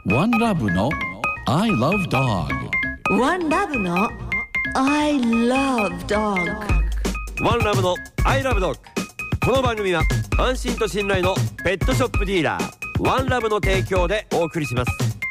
ワンラブの I love dog。 ワンラブの I love dog。 ワンラブの I love dog。 この番組は安心と信頼のペットショップディーラーワンラブの提供でお送りします。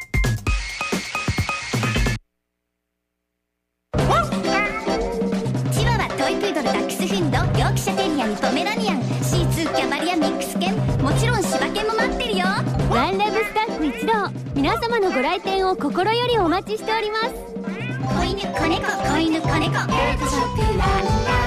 チワワ、トイプードル、ダックスフンド、ヨークシャテリアにポメラニアン、シーツー、キャバリア、ミックス犬、もちろん柴犬も待ってるよ。 ワンラブスタッフ一同、皆様のご来店を心よりお待ちしております。 子犬、子猫、子犬、子猫、ペットショップワンラ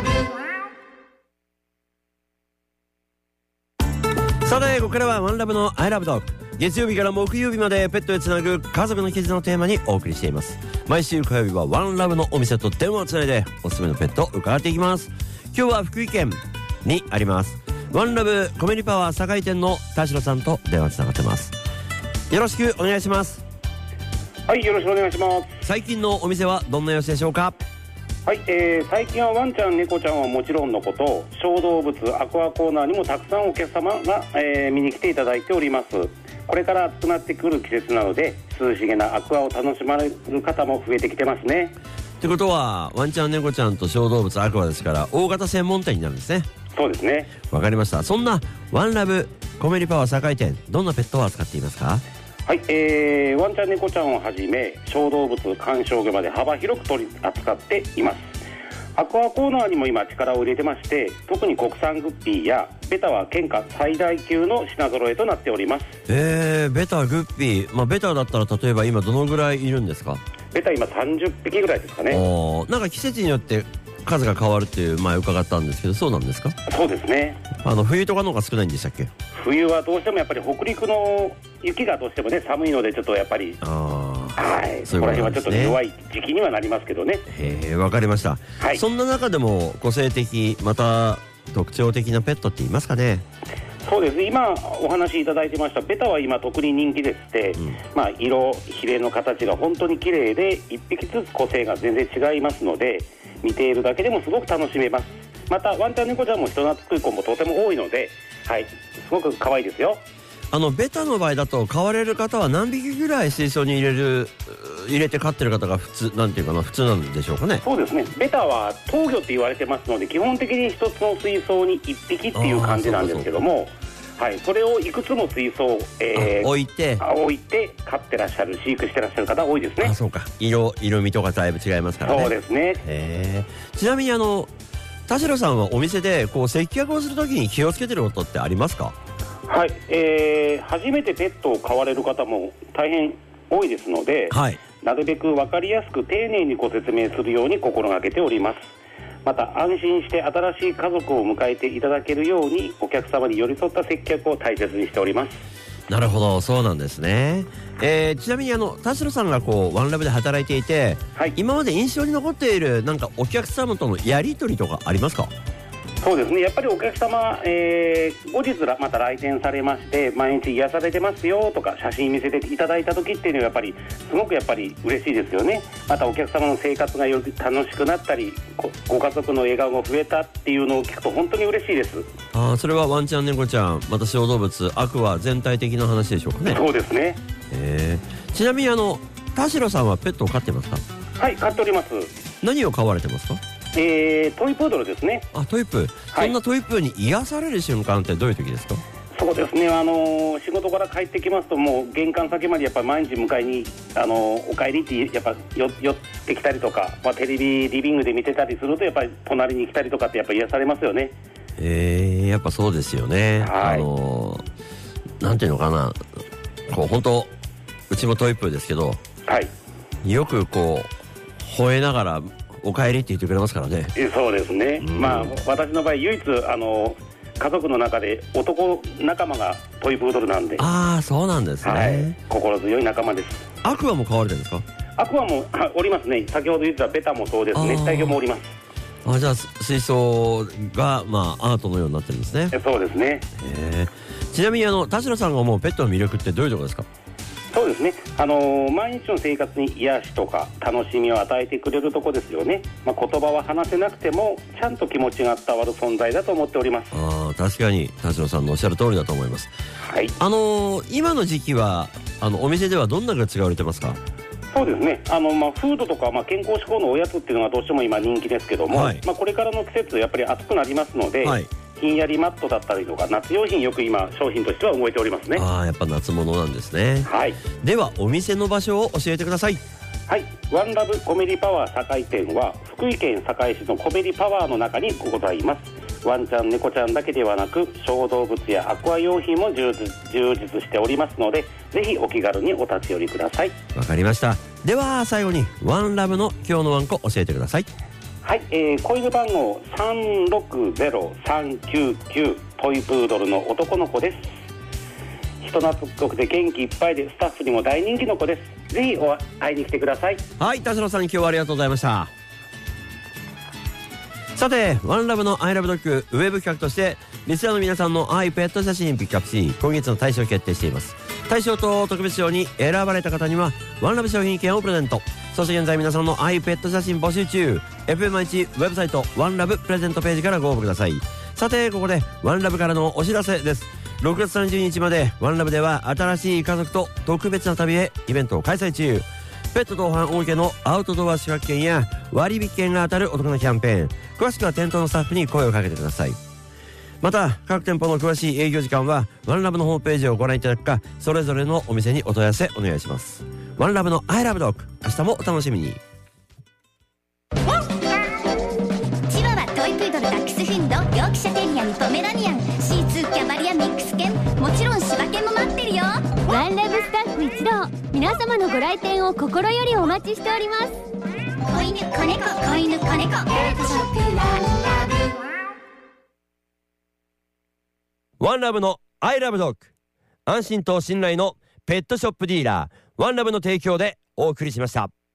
ブ。 さてここからはワンラブの I love dog。 月曜日から木曜日までペットへつなぐ家族の絆をテーマにお送りしています。毎週火曜日はワンラブのお店と電話をつないでおすすめのペットを伺っていきます。今日は福井県にありますワンラブコメリパワー堺店の田代さんと電話つながってます。よろしくお願いします。 はい、よろしくお願いします。 最近のお店はどんな様子でしょうか？ はい、最近はワンちゃん猫ちゃんはもちろんのこと小動物アクアコーナーにもたくさんお客様が、見に来ていただいております。これから暑くなってくる季節なので涼しげなアクアを楽しまれる方も増えてきてますね。 ってことはワンちゃん猫ちゃんと小動物アクアですから大型専門店になるんですね。 そうですね。 わかりました。そんなワンラブコメリパワー堺店、どんなペットを扱っていますか？ はい、ワンちゃん猫ちゃんをはじめ小動物観賞魚まで幅広く取り扱っています。アクアコーナーにも今力を入れてまして、特に国産グッピーやベタは県下最大級の品揃えとなっております。 ベタグッピー、ベタだったら例えば今どのぐらいいるんですか？ ベタ今30匹ぐらいですかね。 なんか季節によって数が変わるっていう前伺ったんですけど、そうなんですか？ そうですね。 冬とかの方が少ないんでしたっけ？ 冬はどうしてもやっぱり北陸の雪がどうしてもね寒いのでちょっとやっぱりはい、そこら辺はちょっと弱い時期にはなりますけどね。 わかりました、 はい、 そんな中でも個性的また特徴的なペットって言いますかね？ そうです。今お話しいただいてましたベタは今特に人気でして、色ひれの形が本当に綺麗で一匹ずつ個性が全然違いますので見ているだけでもすごく楽しめます。またワンちゃん猫ちゃんも人懐っこい子もとても多いので、はい、すごく可愛いですよ。 ベタの場合だと飼われる方は何匹ぐらい水槽に入れて飼ってる方が普通なんていうかな、普通なんでしょうかね？そうですね。 ベタは闘魚って言われてますので基本的に一つの水槽に1匹っていう感じなんですけども、はい、それをいくつも水槽、置いて飼ってらっしゃる飼育してらっしゃる方多いですね。 そうか、色味とかだいぶ違いますからね。 そうですね。 ちなみに田代さんはお店で接客をするときに気をつけてることってありますか？ はい、初めてペットを飼われる方も大変多いですので、 はい、 なるべく分かりやすく丁寧にご説明するように心がけております。また安心して新しい家族を迎えていただけるようにお客様に寄り添った接客を大切にしております。 なるほど、そうなんですね。ちなみに田代さんがワンラブで働いていて、今まで印象に残っているなんかお客様とのやり取りとかありますか？ そうですね。やっぱりお客様、後日また来店されまして毎日癒されてますよとか写真見せていただいた時っていうのはやっぱりすごくやっぱり嬉しいですよね。またお客様の生活がより楽しくなったりご家族の笑顔が増えたっていうのを聞くと本当に嬉しいです。 それはワンちゃん猫ちゃんまた小動物アクア全体的な話でしょうかね？ そうですね。 ちなみに田代さんはペットを飼ってますか？ はい、飼っております。 何を飼われてますか？ トイプードルですね。 トイプー、そんなトイプーに癒される瞬間ってどういう時ですか？ そうですね。仕事から帰ってきますともう玄関先までやっぱり毎日迎えにお帰りってやっぱ寄ってきたりとか、テレビリビングで見てたりするとやっぱり隣に来たりとかってやっぱ癒されますよね。 やっぱそうですよね。なんていうのかな、本当うちもトイプーですけど、よく吠えながらお帰りって言ってくれますからね。 そうですね。私の場合唯一家族の中で男仲間がトイプードルなんで。 そうなんですね。 心強い仲間です。 アクアも飼われてるんですか？ アクアもおりますね。先ほど言ってたベタもそうですね。熱帯魚もおります。 じゃあ水槽がアートのようになってるんですね。 そうですね。 ちなみに田代さんが思うペットの魅力ってどういうところですか？ そうですね。毎日の生活に癒しとか楽しみを与えてくれるとこですよね。言葉は話せなくてもちゃんと気持ちが伝わる存在だと思っております。 確かに田代さんのおっしゃる通りだと思います。 はい、 今の時期はお店ではどんなグッズが売れてますか？ そうですね、フードとか、健康志向のおやつっていうのがどうしても今人気ですけども、 はい、 これからの季節やっぱり暑くなりますので、 はい、 ひんやりマットだったりとか夏用品よく今商品としては動いておりますね。 やっぱ夏物なんですね。 はい、 ではお店の場所を教えてください。 はい、ワンラブコメディパワー堺店は福井県堺市のコメディパワーの中にございます。ワンちゃん猫ちゃんだけではなく小動物やアクア用品も充実しておりますので、ぜひお気軽にお立ち寄りください。 わかりました。では最後にワンラブの今日のワンコ教えてください。 はい、コイル番号360399トイプードルの男の子です。人懐っこくて元気いっぱいでスタッフにも大人気の子です。ぜひ会いに来てください。 はい、田代さん今日はありがとうございました。さてワンラブのアイラブドッグウェブ企画としてリスナーの皆さんの愛ペット写真ピックアップし、今月の大賞を決定しています。大賞と特別賞に選ばれた方にはワンラブ商品券をプレゼント。そして現在皆さんの愛ペット写真募集中。 FM1 ウェブサイトワンラブプレゼントページからご応募ください。さてここでワンラブからのお知らせです。6月30日までワンラブでは新しい家族と特別な旅へイベントを開催中。ペット同伴 OK のアウトドア宿泊券や割引券が当たるお得なキャンペーン。詳しくは店頭のスタッフに声をかけてください。また各店舗の詳しい営業時間はワンラブのホームページをご覧いただくか、それぞれのお店にお問い合わせお願いします。ワンラブのアイラブドッグ、明日もお楽しみに。 チワワ、トイプードル、ダックスフンド、ヨークシャテリアにポメラニアン、シーツー、キャバリア、ミックス犬、もちろん柴犬も待ってるよ。 ワンラブスタッフ一同、皆様のご来店を心よりお待ちしております。 子犬、子猫、子犬、子猫、ペットショップワンラブ。 ワンラブのアイラブドッグ、安心と信頼のペットショップディーラーワンラブの提供でお送りしました。